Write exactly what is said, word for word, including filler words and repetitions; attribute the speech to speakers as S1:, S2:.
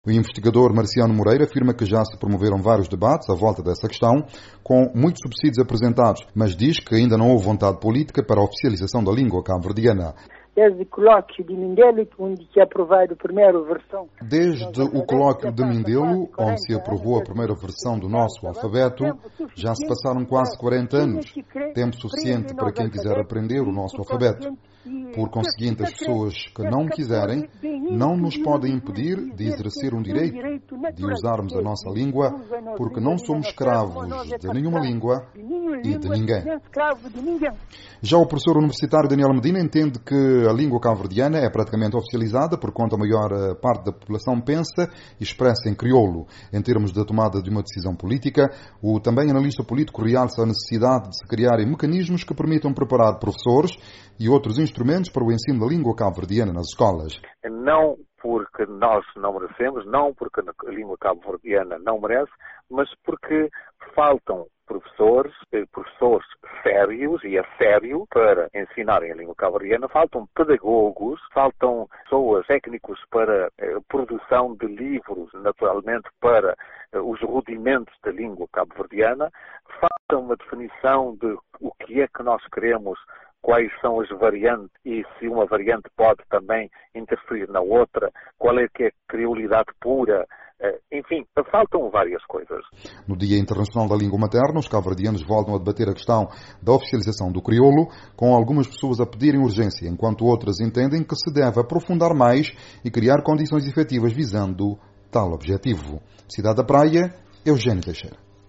S1: O investigador Marciano Moreira afirma que já se promoveram vários debates à volta dessa questão, com muitos subsídios apresentados, mas diz que ainda não houve vontade política para a oficialização da língua cabo-verdiana.
S2: Desde o colóquio de Mindelo, onde se aprovou a primeira versão.
S1: Desde o colóquio de Mindelo, onde se aprovou a primeira versão do nosso alfabeto, já se passaram quase quarenta anos. Tempo suficiente para quem quiser aprender o nosso alfabeto. Por conseguinte, as pessoas que não quiserem não nos podem impedir de exercer um direito de usarmos a nossa língua, porque não somos escravos de nenhuma língua e de ninguém. Já o professor universitário Daniel Medina entende que a língua cabo-verdiana é praticamente oficializada, porquanto a maior parte da população pensa e expressa em crioulo. Em termos de tomada de uma decisão política, o também analista político realça a necessidade de se criarem mecanismos que permitam preparar professores e outros instrumentos para o ensino da língua cabo-verdiana nas escolas.
S3: Não porque nós não merecemos, não porque a língua cabo-verdiana não merece, mas porque faltam professores, professores sérios e a sério para ensinarem a língua cabo-verdiana, faltam pedagogos, faltam pessoas, técnicos para eh, produção de livros, naturalmente para eh, os rudimentos da língua cabo-verdiana, falta uma definição de o que é que nós queremos, quais são as variantes e se uma variante pode também interferir na outra, qual é que é a criolidade pura. Enfim, faltam várias coisas.
S1: No Dia Internacional da Língua Materna, os cabo-verdianos voltam a debater a questão da oficialização do crioulo, com algumas pessoas a pedirem urgência, enquanto outras entendem que se deve aprofundar mais e criar condições efetivas visando tal objetivo. Cidade da Praia, Eugênio Teixeira.